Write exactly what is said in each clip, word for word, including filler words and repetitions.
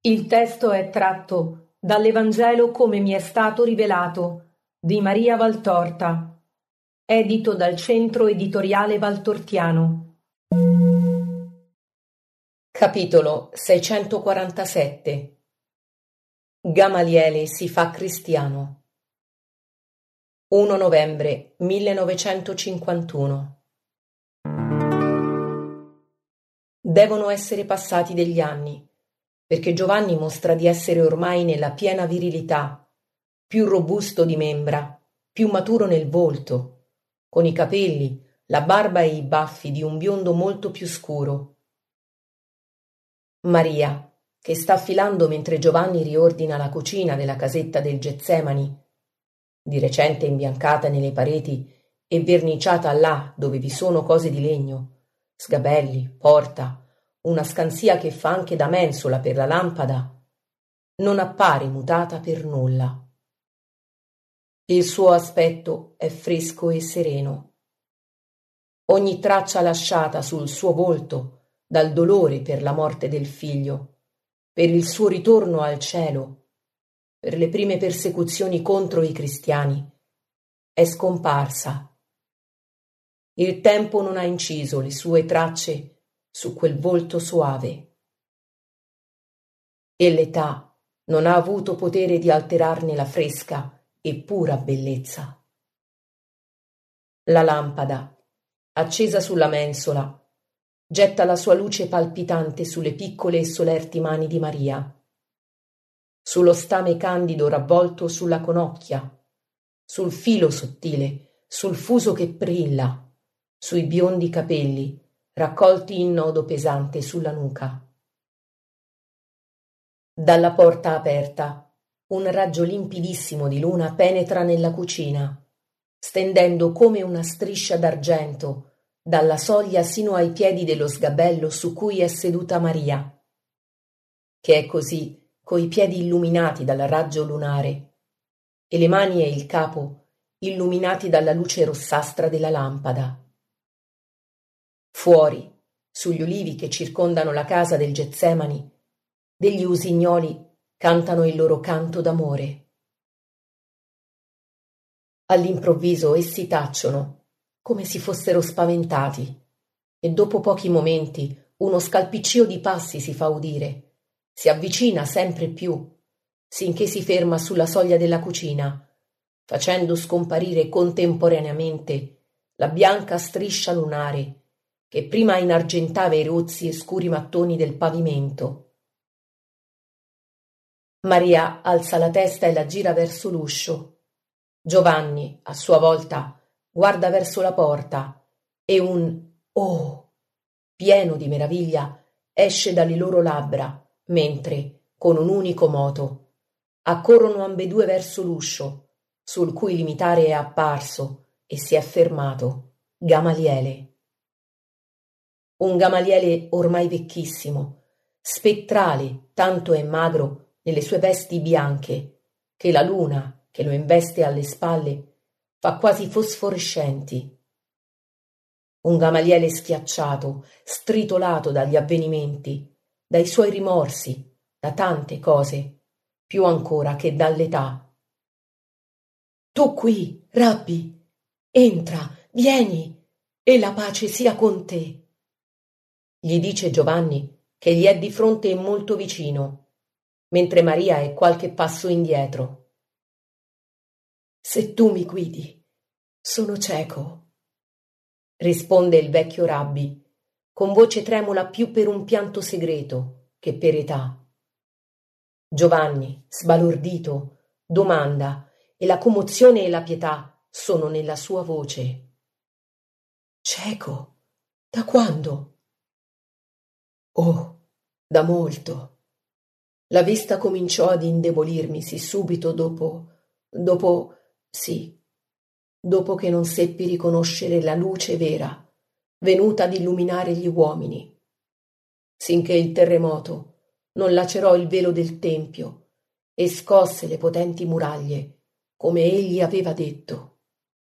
Il testo è tratto dall'Evangelo come mi è stato rivelato di Maria Valtorta, edito dal Centro Editoriale Valtortiano. Capitolo seicentoquarantasette. Gamaliele si fa cristiano. primo novembre millenovecentocinquantuno. Devono essere passati degli anni, perché Giovanni mostra di essere ormai nella piena virilità, più robusto di membra, più maturo nel volto, con i capelli, la barba e i baffi di un biondo molto più scuro. Maria, che sta filando mentre Giovanni riordina la cucina della casetta del Getsemani, di recente imbiancata nelle pareti e verniciata là dove vi sono cose di legno, sgabelli, porta, una scansia che fa anche da mensola per la lampada, non appare mutata per nulla. Il suo aspetto è fresco e sereno. Ogni traccia lasciata sul suo volto dal dolore per la morte del figlio, per il suo ritorno al cielo, per le prime persecuzioni contro i cristiani, è scomparsa. Il tempo non ha inciso le sue tracce su quel volto soave. E l'età non ha avuto potere di alterarne la fresca e pura bellezza. La lampada, accesa sulla mensola, getta la sua luce palpitante sulle piccole e solerti mani di Maria, sullo stame candido ravvolto sulla conocchia, sul filo sottile, sul fuso che brilla, sui biondi capelli raccolti in nodo pesante sulla nuca. Dalla porta aperta, un raggio limpidissimo di luna penetra nella cucina, stendendo come una striscia d'argento dalla soglia sino ai piedi dello sgabello su cui è seduta Maria, che è così coi piedi illuminati dal raggio lunare e le mani e il capo illuminati dalla luce rossastra della lampada. Fuori, sugli ulivi che circondano la casa del Getsemani, degli usignoli cantano il loro canto d'amore. All'improvviso essi tacciono, come si fossero spaventati, e dopo pochi momenti uno scalpiccio di passi si fa udire, si avvicina sempre più, sinché si ferma sulla soglia della cucina, facendo scomparire contemporaneamente la bianca striscia lunare che prima inargentava i rozzi e scuri mattoni del pavimento. Maria alza la testa e la gira verso l'uscio. Giovanni, a sua volta, guarda verso la porta e un «Oh!» pieno di meraviglia esce dalle loro labbra, mentre, con un unico moto, accorrono ambedue verso l'uscio, sul cui limitare è apparso e si è fermato Gamaliele. Un Gamaliele ormai vecchissimo, spettrale, tanto è magro nelle sue vesti bianche, che la luna, che lo investe alle spalle, fa quasi fosforescenti. Un Gamaliele schiacciato, stritolato dagli avvenimenti, dai suoi rimorsi, da tante cose, più ancora che dall'età. «Tu qui, Rabbi, entra, vieni, e la pace sia con te», gli dice Giovanni, che gli è di fronte e molto vicino, mentre Maria è qualche passo indietro. «Se tu mi guidi, sono cieco», risponde il vecchio rabbi, con voce tremula più per un pianto segreto che per età. Giovanni, sbalordito, domanda, e la commozione e la pietà sono nella sua voce. «Cieco? Da quando?» «Oh, da molto. La vista cominciò ad indebolirmisi subito dopo, dopo, sì, dopo che non seppi riconoscere la luce vera, venuta ad illuminare gli uomini, sinché il terremoto non lacerò il velo del tempio e scosse le potenti muraglie, come egli aveva detto.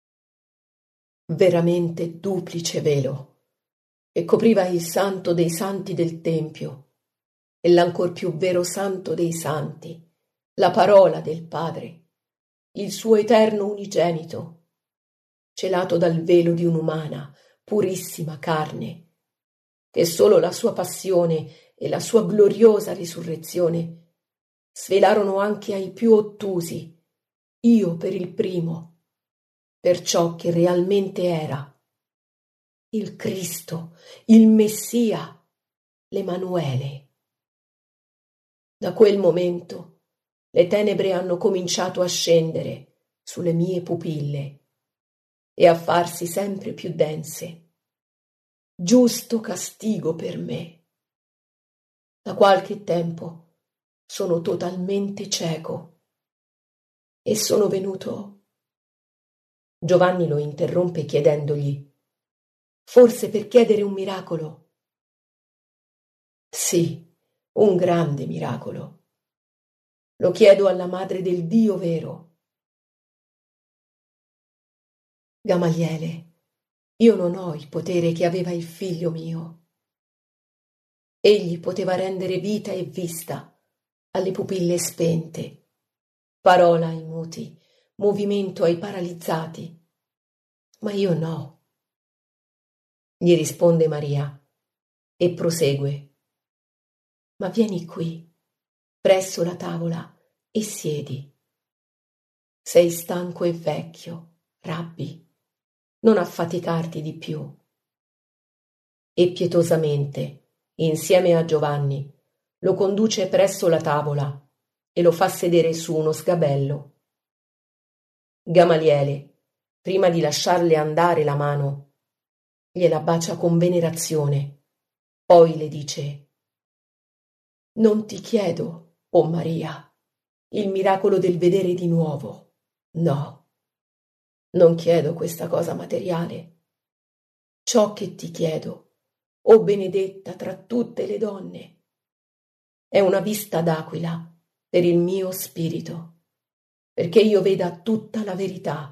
Veramente duplice velo, e copriva il santo dei santi del tempio, e l'ancor più vero santo dei santi, la parola del Padre, il suo eterno unigenito, celato dal velo di un'umana, purissima carne, che solo la sua passione e la sua gloriosa risurrezione svelarono anche ai più ottusi, io per il primo, per ciò che realmente era, il Cristo, il Messia, l'Emanuele. Da quel momento le tenebre hanno cominciato a scendere sulle mie pupille e a farsi sempre più dense. Giusto castigo per me. Da qualche tempo sono totalmente cieco e sono venuto. Giovanni lo interrompe chiedendogli: forse per chiedere un miracolo? Sì, un grande miracolo. Lo chiedo alla madre del Dio vero. Gamaliele, io non ho il potere che aveva il figlio mio. Egli poteva rendere vita e vista alle pupille spente, parola ai muti, movimento ai paralizzati, ma io no. Gli risponde Maria e prosegue: ma vieni qui, presso la tavola, e siedi. Sei stanco e vecchio, Rabbi, non affaticarti di più. E pietosamente, insieme a Giovanni, lo conduce presso la tavola e lo fa sedere su uno sgabello. Gamaliele, prima di lasciarle andare la mano, gliela bacia con venerazione, poi le dice: non ti chiedo, o Maria, il miracolo del vedere di nuovo, no, non chiedo questa cosa materiale. Ciò che ti chiedo, o benedetta tra tutte le donne, è una vista d'aquila per il mio spirito, perché io veda tutta la verità.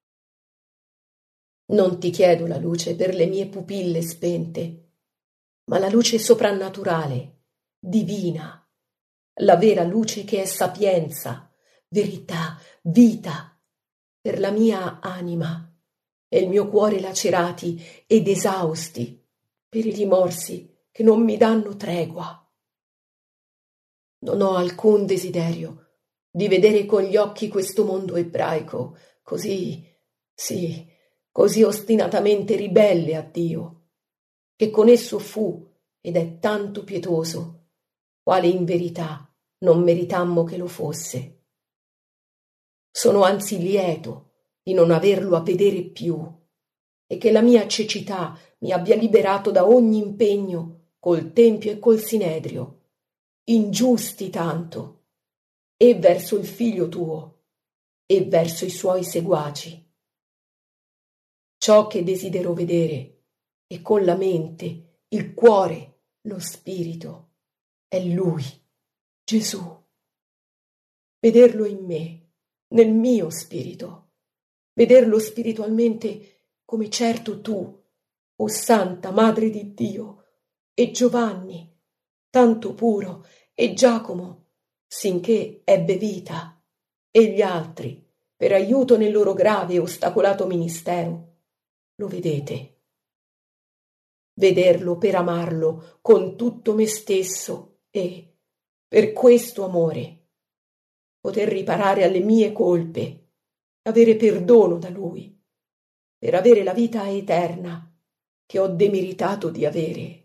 Non ti chiedo la luce per le mie pupille spente, ma la luce soprannaturale, divina, la vera luce che è sapienza, verità, vita, per la mia anima e il mio cuore lacerati ed esausti per i rimorsi che non mi danno tregua. Non ho alcun desiderio di vedere con gli occhi questo mondo ebraico, così, sì, così ostinatamente ribelle a Dio, che con esso fu ed è tanto pietoso, quale in verità non meritammo che lo fosse. Sono anzi lieto di non averlo a vedere più e che la mia cecità mi abbia liberato da ogni impegno col Tempio e col Sinedrio, ingiusti tanto, e verso il figlio tuo e verso i suoi seguaci. Ciò che desidero vedere, e con la mente, il cuore, lo spirito, è Lui, Gesù. Vederlo in me, nel mio spirito, vederlo spiritualmente come certo tu, o Santa Madre di Dio, e Giovanni, tanto puro, e Giacomo, sinché ebbe vita, e gli altri, per aiuto nel loro grave e ostacolato ministero, lo vedete. Vederlo per amarlo con tutto me stesso e, per questo amore, poter riparare alle mie colpe, avere perdono da Lui, per avere la vita eterna che ho demeritato di avere.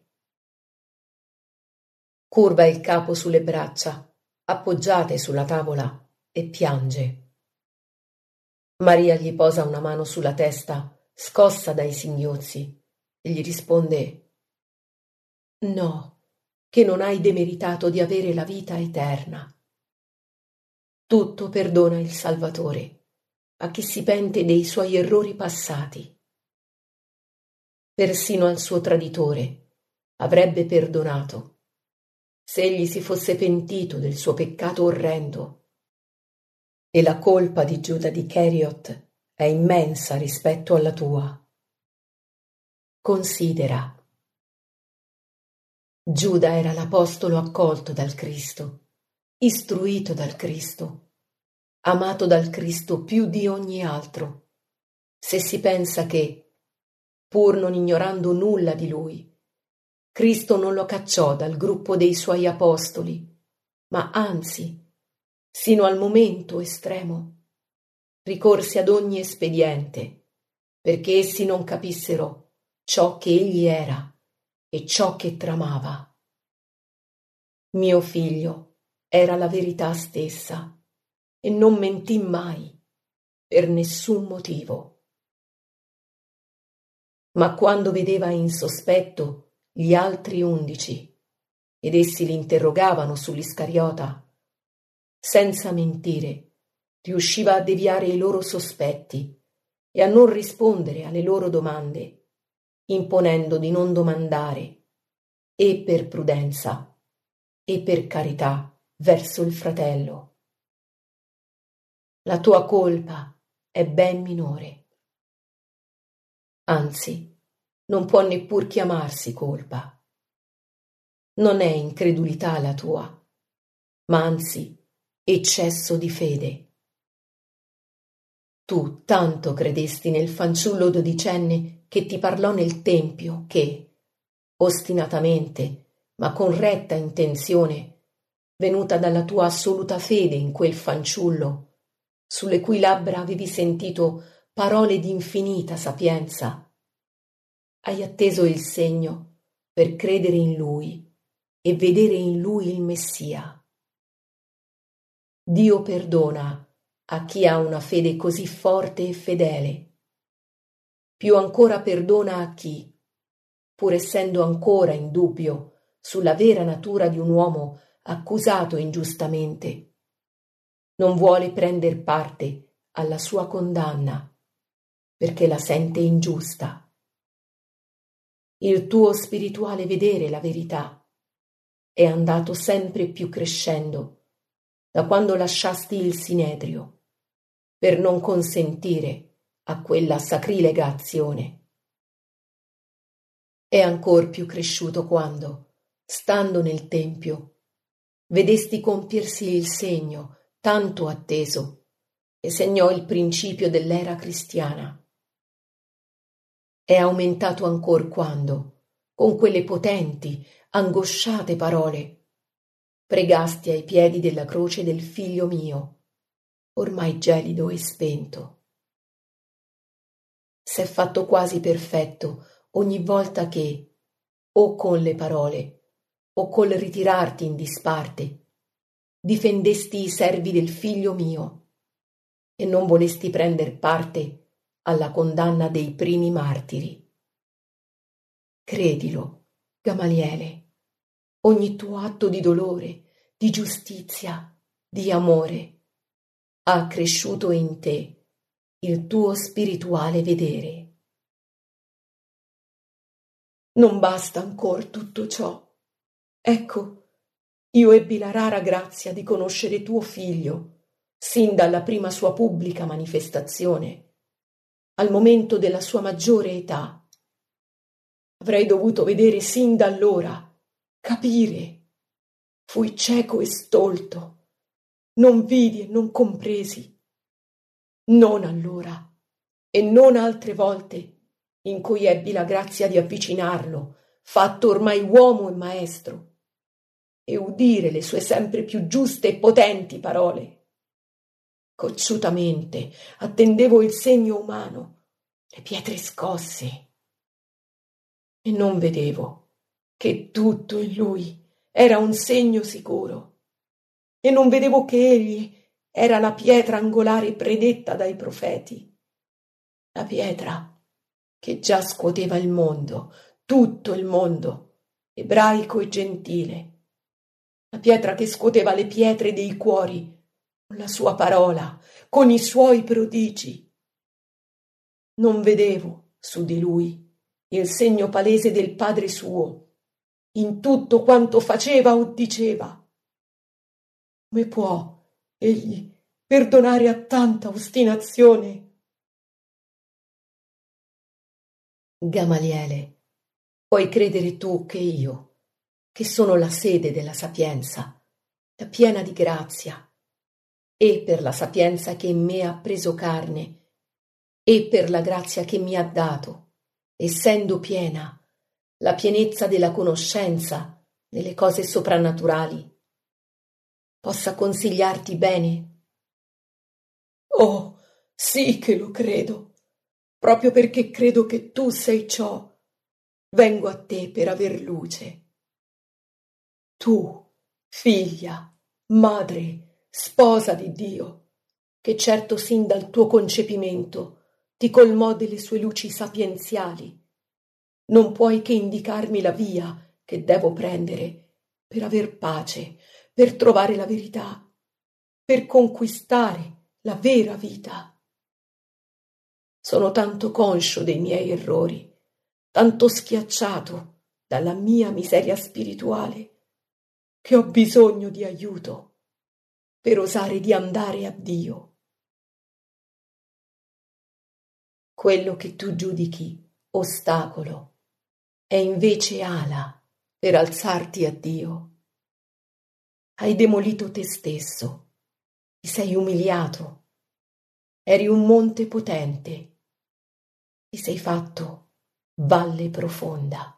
Curva il capo sulle braccia, appoggiate sulla tavola, e piange. Maria gli posa una mano sulla testa, scossa dai singhiozzi, e gli risponde: no, che non hai demeritato di avere la vita eterna. Tutto perdona il Salvatore a chi si pente dei suoi errori passati. Persino al suo traditore avrebbe perdonato se egli si fosse pentito del suo peccato orrendo. E la colpa di Giuda di Keriot è immensa rispetto alla tua. Considera. Giuda era l'apostolo accolto dal Cristo, istruito dal Cristo, amato dal Cristo più di ogni altro, se si pensa che, pur non ignorando nulla di lui, Cristo non lo cacciò dal gruppo dei suoi apostoli, ma anzi, sino al momento estremo, ricorse ad ogni espediente, perché essi non capissero ciò che egli era e ciò che tramava. Mio figlio era la verità stessa e non mentì mai, per nessun motivo. Ma quando vedeva in sospetto gli altri undici ed essi li interrogavano sull'Iscariota, senza mentire, riusciva a deviare i loro sospetti e a non rispondere alle loro domande, imponendo di non domandare, e per prudenza e per carità verso il fratello. La tua colpa è ben minore. Anzi, non può neppur chiamarsi colpa. Non è incredulità la tua, ma anzi eccesso di fede. Tu tanto credesti nel fanciullo dodicenne che ti parlò nel tempio che, ostinatamente, ma con retta intenzione, venuta dalla tua assoluta fede in quel fanciullo, sulle cui labbra avevi sentito parole di infinita sapienza, hai atteso il segno per credere in lui e vedere in lui il Messia. Dio perdona a chi ha una fede così forte e fedele. Più ancora perdona a chi, pur essendo ancora in dubbio sulla vera natura di un uomo accusato ingiustamente, non vuole prender parte alla sua condanna, perché la sente ingiusta. Il tuo spirituale vedere la verità è andato sempre più crescendo da quando lasciasti il sinedrio, per non consentire a quella sacrilega azione. È ancor più cresciuto quando, stando nel tempio, vedesti compiersi il segno tanto atteso che segnò il principio dell'era cristiana. È aumentato ancor quando, con quelle potenti, angosciate parole, pregasti ai piedi della croce del figlio mio, ormai gelido e spento. S'è fatto quasi perfetto ogni volta che, o con le parole, o col ritirarti in disparte, difendesti i servi del figlio mio e non volesti prender parte alla condanna dei primi martiri. Credilo, Gamaliele, ogni tuo atto di dolore, di giustizia, di amore, ha cresciuto in te il tuo spirituale vedere. Non basta ancor tutto ciò. Ecco, io ebbi la rara grazia di conoscere tuo figlio, sin dalla prima sua pubblica manifestazione, al momento della sua maggiore età. Avrei dovuto vedere sin da allora, capire. Fui cieco e stolto, non vidi e non compresi. Non allora, e non altre volte, in cui ebbi la grazia di avvicinarlo, fatto ormai uomo e maestro, e udire le sue sempre più giuste e potenti parole. Cocciutamente attendevo il segno umano, le pietre scosse, e non vedevo che tutto in lui era un segno sicuro, e non vedevo che egli era la pietra angolare predetta dai profeti, la pietra che già scuoteva il mondo, tutto il mondo, ebraico e gentile, la pietra che scuoteva le pietre dei cuori con la sua parola, con i suoi prodigi. Non vedevo su di lui il segno palese del Padre suo in tutto quanto faceva o diceva. Come può egli perdonare a tanta ostinazione? Gamaliele, puoi credere tu che io, che sono la sede della sapienza, la piena di grazia, e per la sapienza che in me ha preso carne, e per la grazia che mi ha dato, essendo piena, la pienezza della conoscenza delle cose soprannaturali, possa consigliarti bene? Oh, sì che lo credo, proprio perché credo che tu sei ciò, vengo a te per aver luce. Tu, figlia, madre, sposa di Dio, che certo sin dal tuo concepimento ti colmò delle sue luci sapienziali, non puoi che indicarmi la via che devo prendere per aver pace, per trovare la verità, per conquistare la vera vita. Sono tanto conscio dei miei errori, tanto schiacciato dalla mia miseria spirituale, che ho bisogno di aiuto per osare di andare a Dio. Quello che tu giudichi ostacolo è invece ala per alzarti a Dio. Hai demolito te stesso, ti sei umiliato, eri un monte potente, ti sei fatto valle profonda.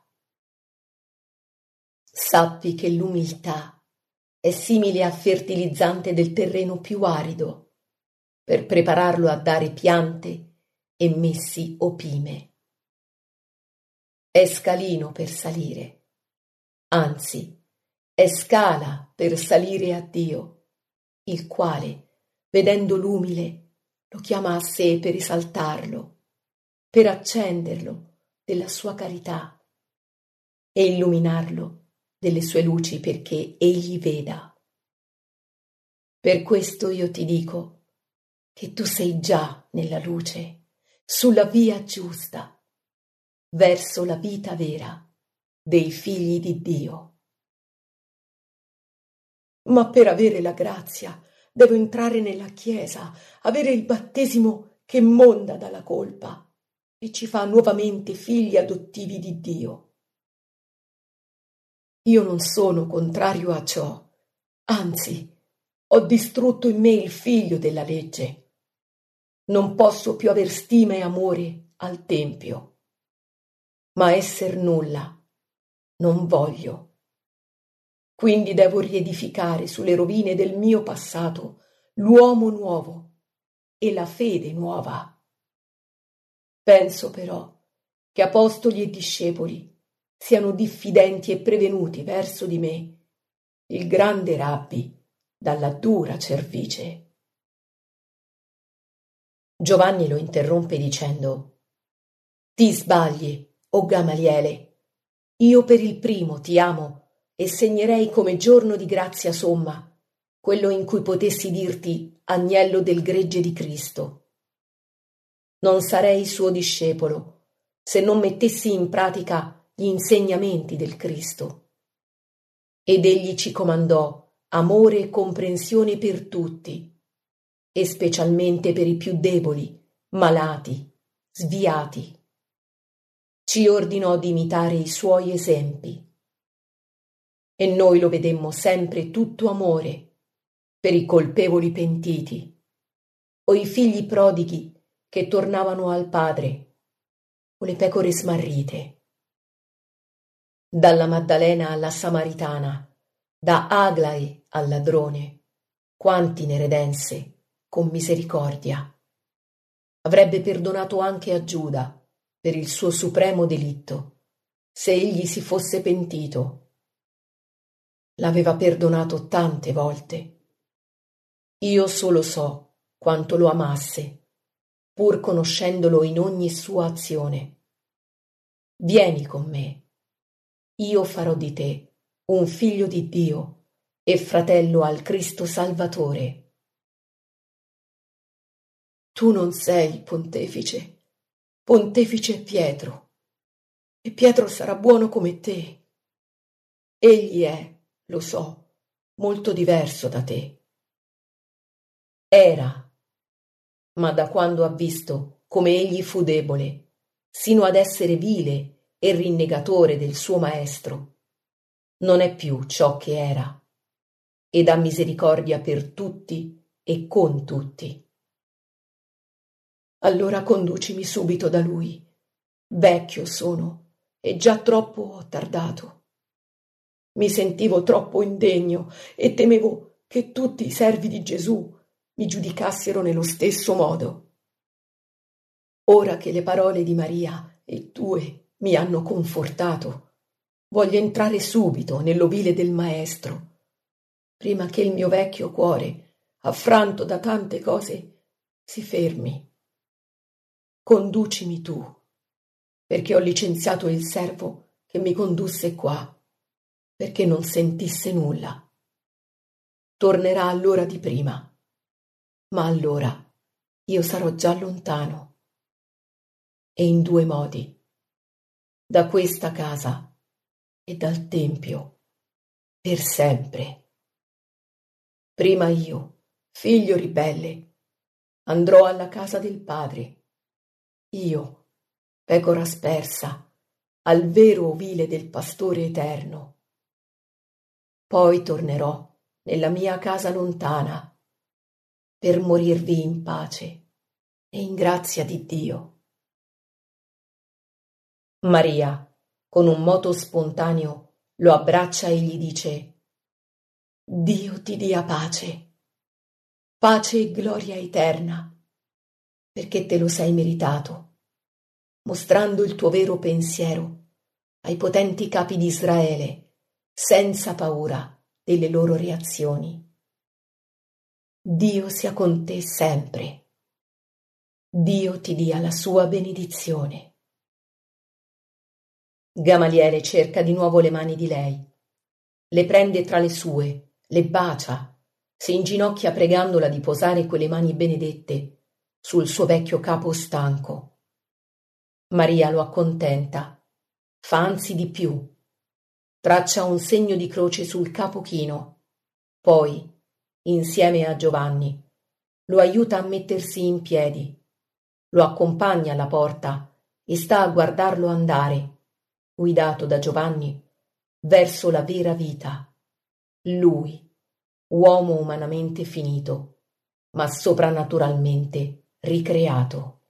Sappi che l'umiltà è simile a fertilizzante del terreno più arido, per prepararlo a dare piante e messi o pime. È scalino per salire, anzi, è scala per salire a Dio, il quale, vedendo l'umile, lo chiama a sé per esaltarlo, per accenderlo della sua carità e illuminarlo delle sue luci perché egli veda. Per questo io ti dico che tu sei già nella luce, sulla via giusta, verso la vita vera dei figli di Dio. Ma per avere la grazia devo entrare nella Chiesa, avere il battesimo che monda dalla colpa e ci fa nuovamente figli adottivi di Dio. Io non sono contrario a ciò, anzi, ho distrutto in me il figlio della legge. Non posso più aver stima e amore al Tempio, ma esser nulla non voglio. Quindi devo riedificare sulle rovine del mio passato l'uomo nuovo e la fede nuova. Penso però che apostoli e discepoli siano diffidenti e prevenuti verso di me, il grande Rabbi, dalla dura cervice. Giovanni lo interrompe dicendo: Ti sbagli, o Gamaliele, io per il primo ti amo e segnerei come giorno di grazia somma quello in cui potessi dirti agnello del gregge di Cristo. Non sarei suo discepolo se non mettessi in pratica gli insegnamenti del Cristo. Ed egli ci comandò amore e comprensione per tutti, e specialmente per i più deboli, malati, sviati. Ci ordinò di imitare i suoi esempi. E noi lo vedemmo sempre tutto amore per i colpevoli pentiti, o i figli prodighi che tornavano al padre, o le pecore smarrite. Dalla Maddalena alla Samaritana, da Aglai al ladrone, quanti ne redense con misericordia. Avrebbe perdonato anche a Giuda per il suo supremo delitto, se egli si fosse pentito. L'aveva perdonato tante volte. Io solo so quanto lo amasse, pur conoscendolo in ogni sua azione. Vieni con me, io farò di te un figlio di Dio e fratello al Cristo Salvatore. Tu non sei pontefice, pontefice è Pietro, e Pietro sarà buono come te. Egli è, lo so, molto diverso da te. Era, ma da quando ha visto come egli fu debole, sino ad essere vile e rinnegatore del suo maestro, non è più ciò che era, ed ha misericordia per tutti e con tutti. Allora conducimi subito da lui. Vecchio sono e già troppo ho tardato. Mi sentivo troppo indegno e temevo che tutti i servi di Gesù mi giudicassero nello stesso modo. Ora che le parole di Maria e tue mi hanno confortato, voglio entrare subito nell'ovile del Maestro, prima che il mio vecchio cuore, affranto da tante cose, si fermi. Conducimi tu, perché ho licenziato il servo che mi condusse qua, perché non sentisse nulla. Tornerà all'ora di prima, ma allora io sarò già lontano. E in due modi, da questa casa e dal Tempio, per sempre. Prima io, figlio ribelle, andrò alla casa del Padre, io, pecora spersa, al vero ovile del Pastore eterno. Poi tornerò nella mia casa lontana, per morirvi in pace e in grazia di Dio. Maria, con un moto spontaneo, lo abbraccia e gli dice: Dio ti dia pace, pace e gloria eterna, perché te lo sei meritato, mostrando il tuo vero pensiero ai potenti capi di Israele, senza paura delle loro reazioni. Dio sia con te sempre. Dio ti dia la sua benedizione. Gamaliele cerca di nuovo le mani di lei, le prende tra le sue, le bacia, si inginocchia pregandola di posare quelle mani benedette sul suo vecchio capo stanco. Maria lo accontenta, fa anzi di più, traccia un segno di croce sul capo chino, poi, insieme a Giovanni, lo aiuta a mettersi in piedi, lo accompagna alla porta e sta a guardarlo andare, guidato da Giovanni, verso la vera vita. Lui, uomo umanamente finito, ma soprannaturalmente ricreato.